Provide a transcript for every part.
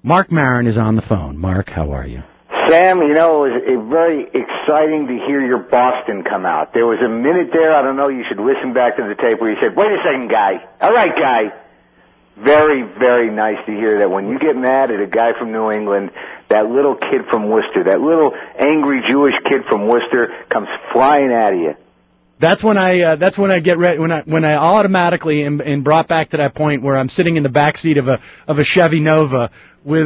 Marc Maron is on the phone. Mark, how are you? Sam, you know, it was very exciting to hear your Boston come out. There was a minute there, I don't know, you should listen back to the tape where you said, wait a second, guy. All right, guy. Very, very nice to hear that when you get mad at a guy from New England, that little kid from Worcester, that little angry Jewish kid from Worcester comes flying at you. That's when I get ready, when I automatically am brought back to that point where I'm sitting in the back seat of a Chevy Nova with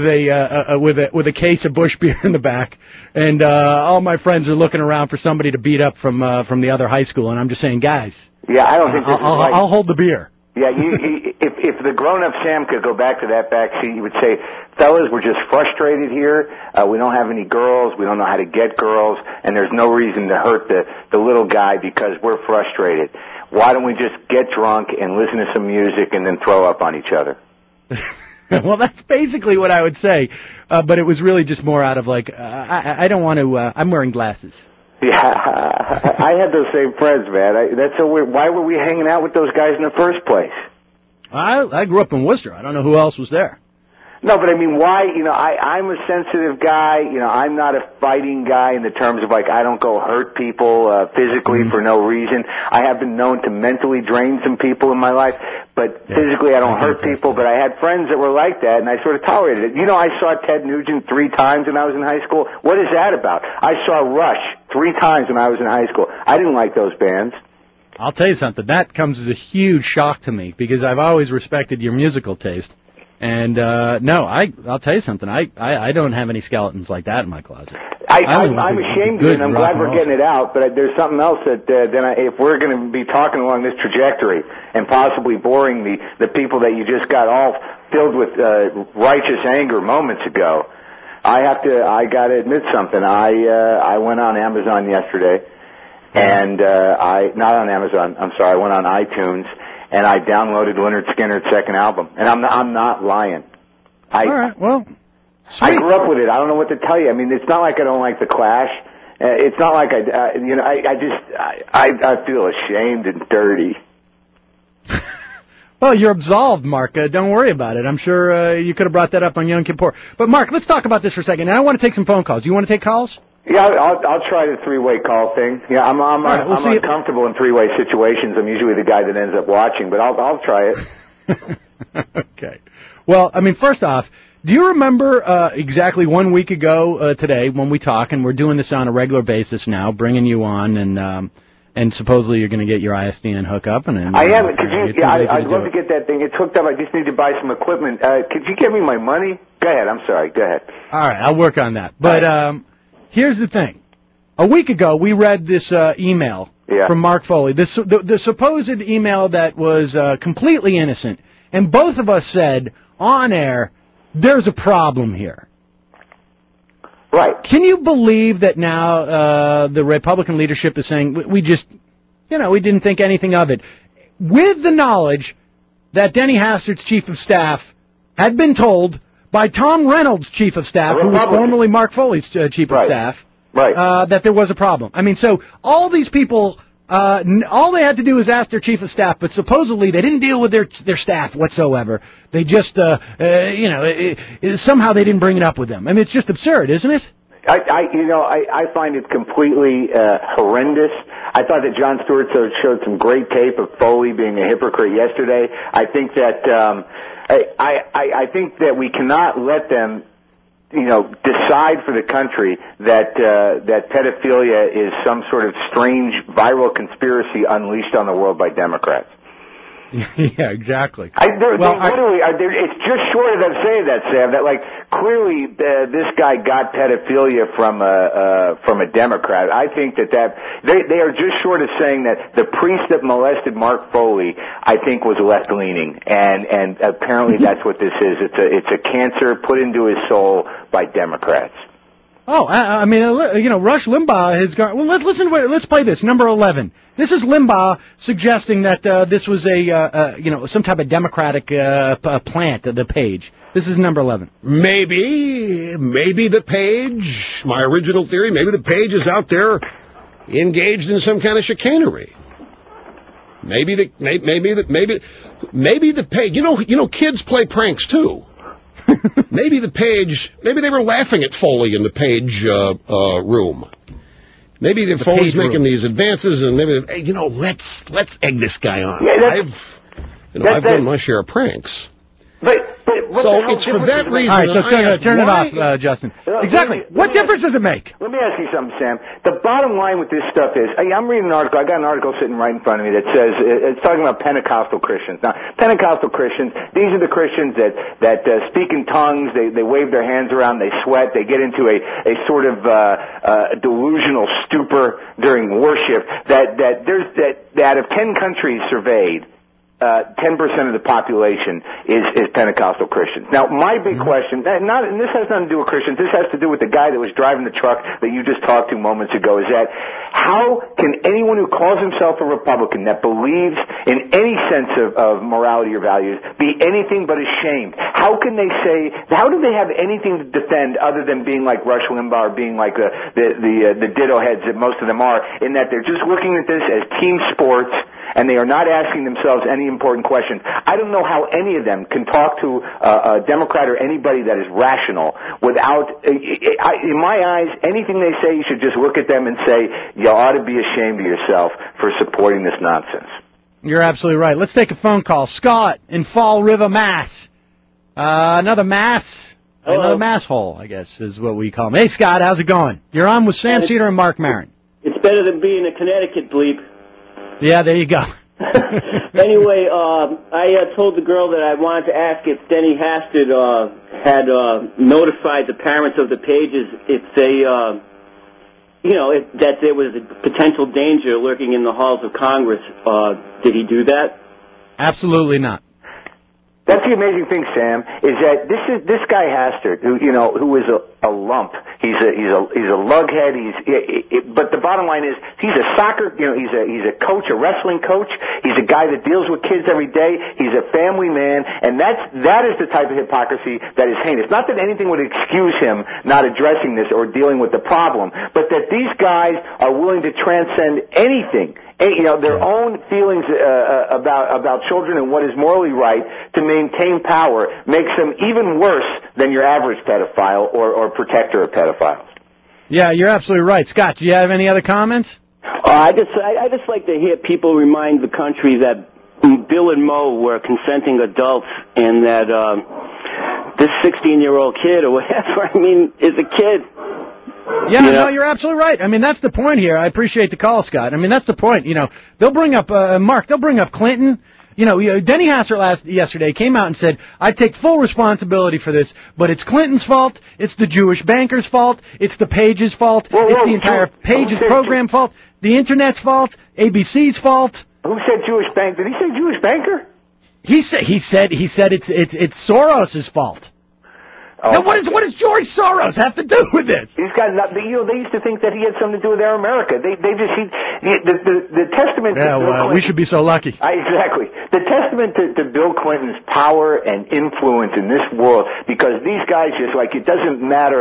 a case of Busch beer in the back, and all my friends are looking around for somebody to beat up from the other high school, and I'm just saying, guys, yeah, I don't think this is right. I'll hold the beer. Yeah, if the grown-up Sam could go back to that back seat, he would say, fellas, we're just frustrated here. We don't have any girls. We don't know how to get girls. And there's no reason to hurt the little guy because we're frustrated. Why don't we just get drunk and listen to some music and then throw up on each other? Well, that's basically what I would say. But it was really just more out of like, I don't want to, I'm wearing glasses. Yeah, I had those same friends, man. That's so weird. Why were we hanging out with those guys in the first place? I grew up in Worcester. I don't know who else was there. No, but I mean, why? You know, I'm a sensitive guy. You know, I'm not a fighting guy in the terms of like I don't go hurt people physically for no reason. I have been known to mentally drain some people in my life, but physically I don't hurt people. But I had friends that were like that, and I sort of tolerated it. You know, I saw Ted Nugent 3 times when I was in high school. What is that about? I saw Rush 3 times when I was in high school. I didn't like those bands. I'll tell you something. That comes as a huge shock to me because I've always respected your musical taste. And, no, I'll tell you something. I don't have any skeletons like that in my closet. I'm ashamed of it, and I'm glad we're getting it out, but there's something else that, if we're going to be talking along this trajectory and possibly boring the people that you just got all filled with, righteous anger moments ago, I gotta admit something. I went on Amazon yesterday, and, not on Amazon, I'm sorry, I went on iTunes, and I downloaded Lynyrd Skynyrd's second album. And I'm not lying. All right, well, sweet. I grew up with it. I don't know what to tell you. I mean, it's not like I don't like The Clash. It's not like I feel ashamed and dirty. Well, you're absolved, Mark. Don't worry about it. I'm sure you could have brought that up on Yom Kippur. But, Mark, let's talk about this for a second. And I want to take some phone calls. You want to take calls? Yeah, I'll try the 3-way call thing. Yeah, I'm uncomfortable in 3-way situations. I'm usually the guy that ends up watching, but I'll try it. Okay. Well, I mean, first off, do you remember exactly 1 week ago today when we talk, and we're doing this on a regular basis now, bringing you on, and supposedly you're going to get your ISDN hookup, and I am. I'd love to get that thing. It's hooked up. I just need to buy some equipment. Could you give me my money? Go ahead. I'm sorry. Go ahead. All right, I'll work on that. But here's the thing. A week ago, we read this email from Mark Foley, the supposed email that was completely innocent, and both of us said on air, there's a problem here. Right. Can you believe that now the Republican leadership is saying we just, we didn't think anything of it, with the knowledge that Denny Hastert's chief of staff had been told by Tom Reynolds' chief of staff, who was formerly Mark Foley's chief of staff, that there was a problem. I mean, so all these people, all they had to do was ask their chief of staff, but supposedly they didn't deal with their staff whatsoever. They just, somehow they didn't bring it up with them. I mean, it's just absurd, isn't it? I find it completely horrendous. I thought that Jon Stewart showed some great tape of Foley being a hypocrite yesterday. I think that I think that we cannot let them, decide for the country that pedophilia is some sort of strange viral conspiracy unleashed on the world by Democrats. Yeah, exactly. It's just short of them saying that, Sam, that clearly this guy got pedophilia from a Democrat. I think that they are just short of saying that the priest that molested Mark Foley, I think, was left-leaning, and apparently that's what this is. It's a cancer put into his soul by Democrats. Oh, I mean, Rush Limbaugh has got. Well, let's play this. Number 11. This is Limbaugh suggesting that this was some type of Democratic plant, the Page. This is number 11. Maybe the Page. My original theory. Maybe the Page is out there engaged in some kind of chicanery. Maybe the Page. Kids play pranks too. Maybe they were laughing at Foley in the Page room. Maybe the Foley's making these advances, and maybe, hey, let's egg this guy on. Yeah, I've done my share of pranks. But so it's for that reason. All right, so turn it off, Justin. Exactly. What difference does it make? Let me ask you something, Sam. The bottom line with this stuff is, I'm reading an article. I got an article sitting right in front of me that says it's talking about Pentecostal Christians. Now, Pentecostal Christians, these are the Christians that speak in tongues. They wave their hands around. They sweat. They get into a sort of delusional stupor during worship. That out of 10 countries surveyed, 10% of the population is Pentecostal Christians. Now, my big question, and this has nothing to do with Christians, this has to do with the guy that was driving the truck that you just talked to moments ago, is that how can anyone who calls himself a Republican that believes in any sense of morality or values be anything but ashamed? How do they have anything to defend other than being like Rush Limbaugh or being like the ditto heads that most of them are, in that they're just looking at this as team sports, and they are not asking themselves any important questions. I don't know how any of them can talk to a Democrat or anybody that is rational without, in my eyes, anything they say, you should just look at them and say, you ought to be ashamed of yourself for supporting this nonsense. You're absolutely right. Let's take a phone call. Scott in Fall River, Mass. Another mass hole, I guess, is what we call them. Hey, Scott, how's it going? You're on with Sam Cedar and Mark Maron. It's better than being a Connecticut bleep. Yeah, there you go. Anyway, I told the girl that I wanted to ask if Denny Hastert had notified the parents of the Pages if they, that there was a potential danger lurking in the halls of Congress. Did he do that? Absolutely not. That's the amazing thing, Sam, is that this guy Hastert, who is a lump. He's a lughead. But the bottom line is he's a soccer, he's a coach, a wrestling coach. He's a guy that deals with kids every day. He's a family man, and that is the type of hypocrisy that is heinous. Not that anything would excuse him not addressing this or dealing with the problem, but that these guys are willing to transcend anything. Their own feelings about children and what is morally right to maintain power makes them even worse than your average pedophile or protector of pedophiles. Yeah, you're absolutely right. Scott, do you have any other comments? I just like to hear people remind the country that Bill and Mo were consenting adults and that this 16-year-old kid or whatever, is a kid. Yeah, no, you're absolutely right. That's the point here. I appreciate the call, Scott. That's the point. They'll bring up, Mark, they'll bring up Clinton. Denny Hastert yesterday came out and said, I take full responsibility for this, but it's Clinton's fault, it's the Jewish bankers' fault, it's the Page's fault, it's the entire Page's program fault, the Internet's fault, ABC's fault. Who said Jewish bank? Did he say Jewish banker? He said it's Soros' fault. Oh, now, what does George Soros have to do with this? He's got nothing. They used to think that he had something to do with Air America. The testament. Yeah, to Bill Clinton, we should be so lucky. Exactly. The testament to Bill Clinton's power and influence in this world, because these guys just it doesn't matter.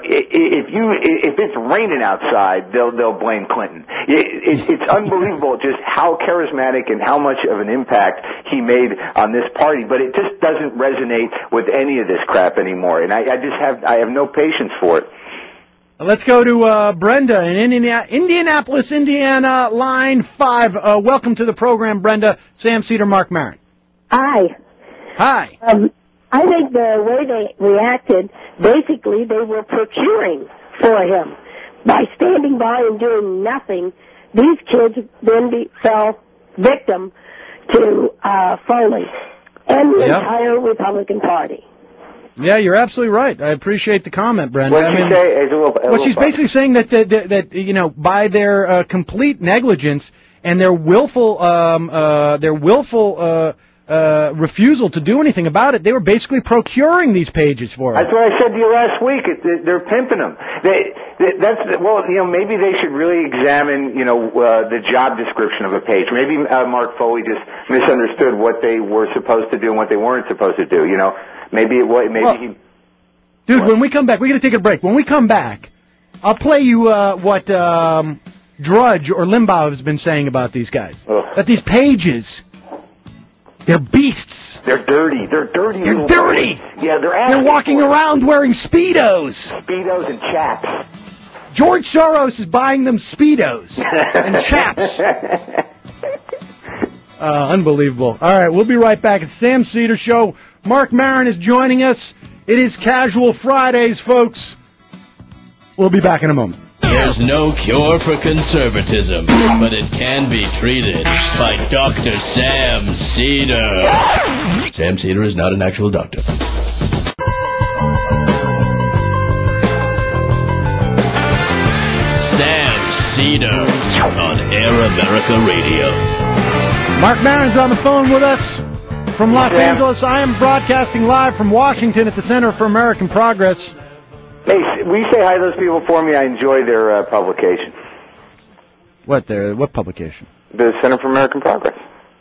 If it's raining outside, they'll blame Clinton. It's unbelievable just how charismatic and how much of an impact he made on this party. But it just doesn't resonate with any of this crap anymore. And I have no patience for it. Let's go to Brenda in Indianapolis, Indiana, line 5. Welcome to the program, Brenda. Sam Cedar, Mark Maron. Hi. Hi. I think the way they reacted, basically they were procuring for him. By standing by and doing nothing, these kids then fell victim to Foley and the entire Republican Party. Yeah, you're absolutely right. I appreciate the comment, Brenda. What she's basically saying that by their complete negligence and their willful refusal to do anything about it, they were basically procuring these Pages for them. That's what I said to you last week. They're pimping them. Maybe they should really examine, the job description of a Page. Maybe Mark Foley just misunderstood what they were supposed to do and what they weren't supposed to do. Dude, when we come back, we're going to take a break. When we come back, I'll play you what Drudge or Limbaugh has been saying about these guys. That these Pages They're beasts. They're dirty. They're dirty. They're dirty. Yeah, They're walking around wearing Speedos. Speedos and chaps. George Soros is buying them Speedos and chaps. Unbelievable. All right, we'll be right back. It's Sam Cedar Show. Marc Maron is joining us. It is Casual Fridays, folks. We'll be back in a moment. There's no cure for conservatism, but it can be treated by Dr. Sam Cedar. Sam Cedar is not an actual doctor. Sam Cedar on Air America Radio. Marc Maron's on the phone with us from Los Angeles. I am broadcasting live from Washington at the Center for American Progress. Hey, will you say hi to those people for me? I enjoy their publication. What publication? The Center for American Progress.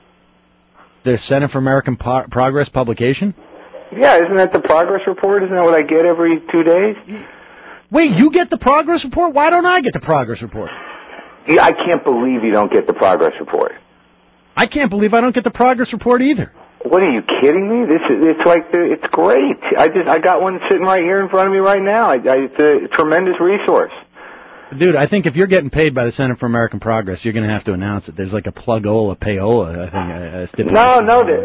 The Center for American Progress publication? Yeah, isn't that the Progress Report? Isn't that what I get every 2 days? Wait, you get the Progress Report? Why don't I get the Progress Report? Yeah, I can't believe you don't get the Progress Report. I can't believe I don't get the Progress Report either. What, are you kidding me? It's great. I got one sitting right here in front of me right now. It's a tremendous resource. Dude, I think if you're getting paid by the Center for American Progress, you're going to have to announce it. There's like a plug-ola, payola, I think. No,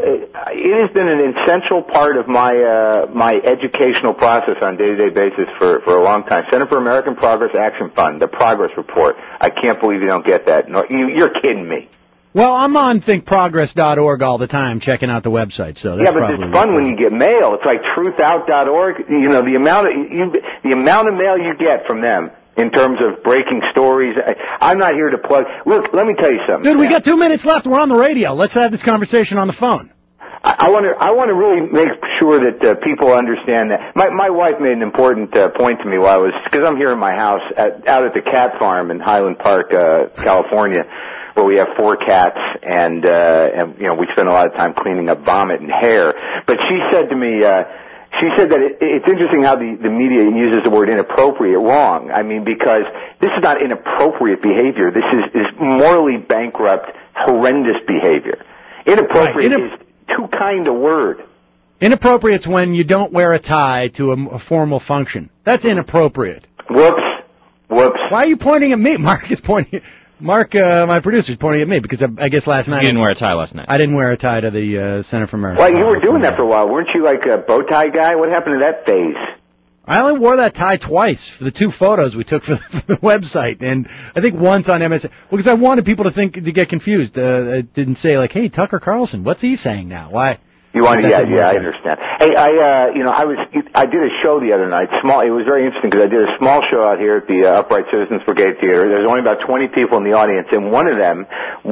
it has been an essential part of my educational process on a day-to-day basis for a long time. Center for American Progress Action Fund, the Progress Report. I can't believe you don't get that. No, you're kidding me. Well, I'm on thinkprogress.org all the time, checking out the website. So that's but it's fun when you get mail. It's like truthout.org. You know, the amount of mail you get from them in terms of breaking stories. I'm not here to plug. Look, let me tell you something. Dude, we got 2 minutes left. We're on the radio. Let's have this conversation on the phone. I want to really make sure that people understand that. My wife made an important point to me because I'm here in my house out at the cat farm in Highland Park, California, where we have 4 cats, and you know, we spend a lot of time cleaning up vomit and hair. But she said to me, she said that it's interesting how the media uses the word inappropriate wrong. I mean, because this is not inappropriate behavior. This is morally bankrupt, horrendous behavior. Inappropriate is too kind a word. Inappropriate's when you don't wear a tie to a formal function. That's inappropriate. Whoops. Why are you pointing at me? Mark is pointing. Mark, my producer, is pointing at me because I guess last night... You didn't wear a tie last night. I didn't wear a tie to the Center for American Progress. Well, you were doing that for a while. Weren't you like a bow tie guy? What happened to that phase? I only wore that tie twice for the 2 photos we took for the website, and I think once on MSN. Well, because I wanted people to get confused. I didn't say, like, hey, Tucker Carlson, what's he saying now? Why? You wanted, yeah, I understand. Hey, I did a show the other night. It was very interesting because I did a small show out here at the Upright Citizens Brigade Theater. There's only about 20 people in the audience, and one of them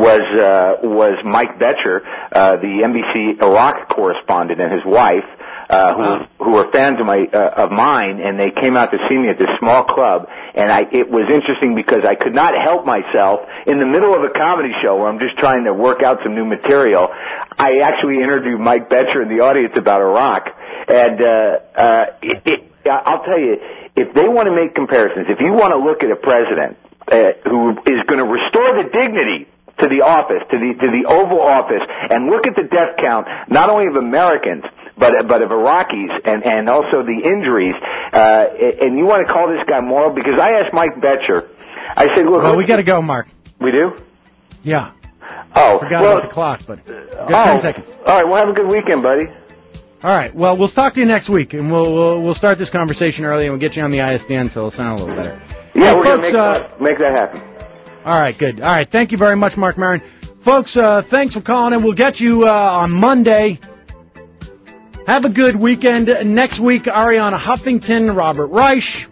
was Mike Betcher, the NBC Iraq correspondent, and his wife, who were fans of mine, and they came out to see me at this small club, and it was interesting because I could not help myself in the middle of a comedy show where I'm just trying to work out some new material. I actually interviewed Mike Betcher in the audience about Iraq, and I'll tell you, if they want to make comparisons, if you want to look at a president who is going to restore the dignity to the office, to the Oval Office, and look at the death count, not only of Americans, but of Iraqis, and also the injuries, and you want to call this guy moral? Because I asked Mike Betcher, I said, look... Well, we got to go, Mark. We do? Yeah. Oh, forgot about the clock, but got 10 seconds. All right, well, have a good weekend, buddy. All right, well, we'll talk to you next week, and we'll start this conversation early, and we'll get you on the ISDN, so it'll sound a little better. Yeah, we're going to make that happen. All right, good. All right, thank you very much, Marc Maron. Folks, thanks for calling in. We'll get you on Monday. Have a good weekend. Next week, Ariana Huffington, Robert Reich,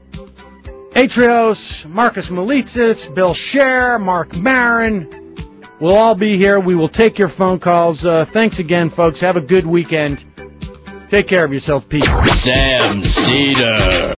Atrios, Marcus Melitsis, Bill Scher, Marc Maron. We'll all be here. We will take your phone calls. Thanks again, folks. Have a good weekend. Take care of yourself, Pete. Sam Cedar.